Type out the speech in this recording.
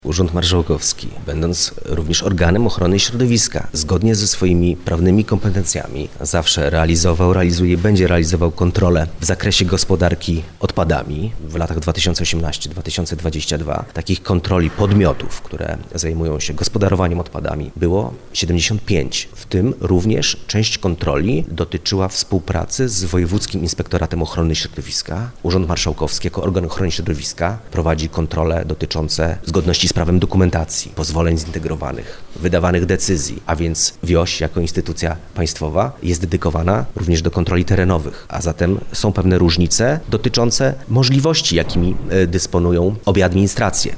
Urząd Marszałkowski, będąc również organem ochrony środowiska, zgodnie ze swoimi prawnymi kompetencjami, zawsze realizuje, będzie realizował kontrolę w zakresie gospodarki odpadami. W latach 2018-2022 takich kontroli podmiotów, które zajmują się gospodarowaniem odpadami, było 75. W tym również część kontroli dotyczyła współpracy z Wojewódzkim Inspektoratem Ochrony Środowiska. Urząd Marszałkowski jako organ ochrony środowiska prowadzi kontrole dotyczące zgodności z prawem dokumentacji, pozwoleń zintegrowanych, wydawanych decyzji, a więc WIOŚ jako instytucja państwowa jest dedykowana również do kontroli terenowych, a zatem są pewne różnice dotyczące możliwości, jakimi dysponują obie administracje.